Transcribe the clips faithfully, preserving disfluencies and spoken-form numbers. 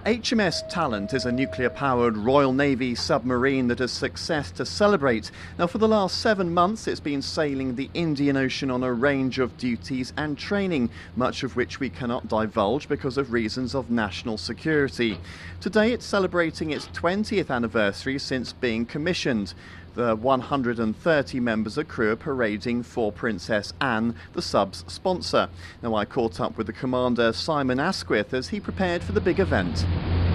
H M S Talent is a nuclear-powered Royal Navy submarine that has success to celebrate. Now, for the last seven months, it's been sailing the Indian Ocean on a range of duties and training, much of which we cannot divulge because of reasons of national security. Today, it's celebrating its twentieth anniversary since being commissioned. The one hundred thirty members of crew are parading for Princess Anne, the sub's sponsor. Now, I caught up with the commander, Simon Asquith, as he prepared for the big event.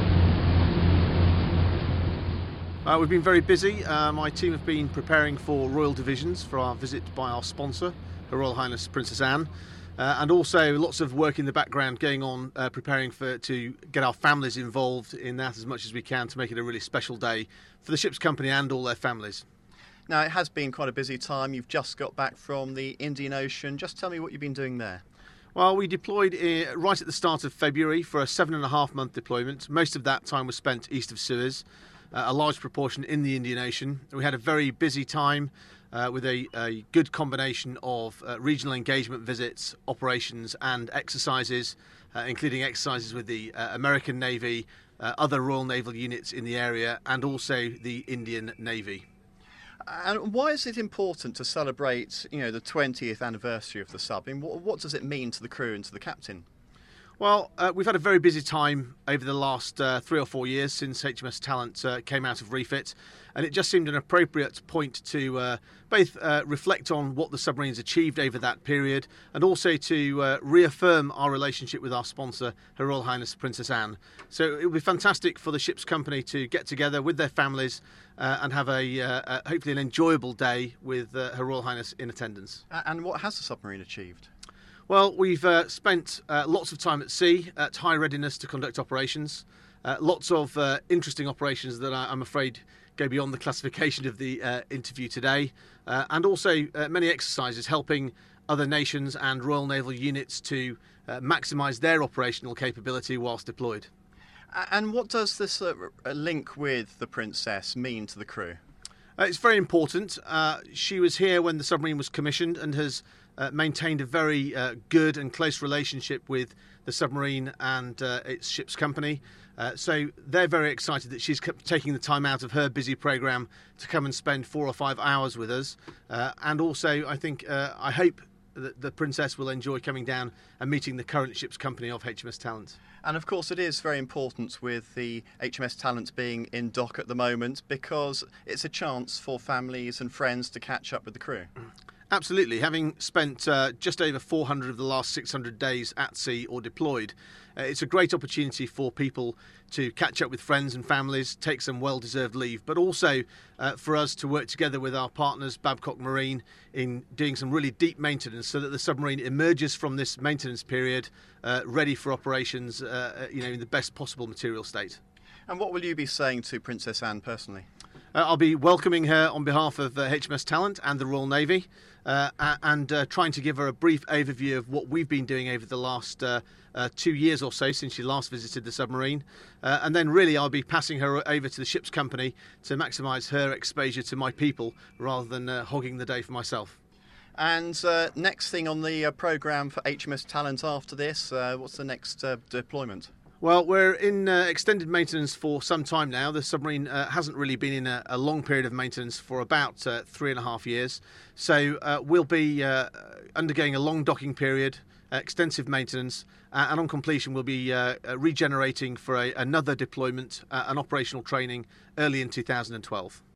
Uh, we've been very busy. Uh, my team have been preparing for Royal Divisions for our visit by our sponsor, Her Royal Highness Princess Anne. Uh, and also lots of work in the background going on, uh, preparing for to get our families involved in that as much as we can to make it a really special day for the ship's company and all their families. Now, it has been quite a busy time. You've just got back from the Indian Ocean. Just tell me what you've been doing there. Well, we deployed uh, right at the start of February for a seven and a half month deployment. Most of that time was spent east of Suez, uh, a large proportion in the Indian Ocean. We had a very busy time. Uh, with a, a good combination of uh, regional engagement visits, operations and exercises, uh, including exercises with the uh, American Navy, uh, other Royal Naval units in the area, and also the Indian Navy. And why is it important to celebrate, you know, the twentieth anniversary of the sub? I mean, what, what does it mean to the crew and to the captain? Well, uh, we've had a very busy time over the last uh, three or four years since H M S Talent uh, came out of refit, and it just seemed an appropriate point to uh, both uh, reflect on what the submarine's achieved over that period and also to uh, reaffirm our relationship with our sponsor, Her Royal Highness Princess Anne. So it will be fantastic for the ship's company to get together with their families uh, and have a uh, hopefully an enjoyable day with uh, Her Royal Highness in attendance. And what has the submarine achieved? Well, we've uh, spent uh, lots of time at sea at high readiness to conduct operations. Uh, lots of uh, interesting operations that I, I'm afraid go beyond the classification of the uh, interview today. Uh, and also uh, many exercises helping other nations and Royal Naval units to uh, maximise their operational capability whilst deployed. And what does this uh, link with the Princess mean to the crew? Uh, it's very important. Uh, she was here when the submarine was commissioned and has uh, maintained a very uh, good and close relationship with the submarine and uh, its ship's company. Uh, so they're very excited that she's taking the time out of her busy programme to come and spend four or five hours with us. Uh, and also, I think, uh, I hope that the Princess will enjoy coming down and meeting the current ship's company of H M S Talent. And of course it is very important with the H M S Talent being in dock at the moment because it's a chance for families and friends to catch up with the crew. Absolutely. Having spent uh, just over four hundred of the last six hundred days at sea or deployed, uh, it's a great opportunity for people to catch up with friends and families, take some well-deserved leave, but also uh, for us to work together with our partners, Babcock Marine, in doing some really deep maintenance so that the submarine emerges from this maintenance period uh, ready for operations, uh, you know, in the best possible material state. And what will you be saying to Princess Anne personally? Uh, I'll be welcoming her on behalf of uh, H M S Talent and the Royal Navy uh, and uh, trying to give her a brief overview of what we've been doing over the last uh, uh, two years or so since she last visited the submarine. Uh, and then really I'll be passing her over to the ship's company to maximise her exposure to my people rather than uh, hogging the day for myself. And uh, next thing on the uh, programme for H M S Talent after this, uh, what's the next uh, deployment? Well, we're in uh, extended maintenance for some time now. The submarine uh, hasn't really been in a, a long period of maintenance for about uh, three and a half years. So uh, we'll be uh, undergoing a long docking period, uh, extensive maintenance, uh, and on completion we'll be uh, uh, regenerating for a, another deployment uh, and operational training early in two thousand twelve.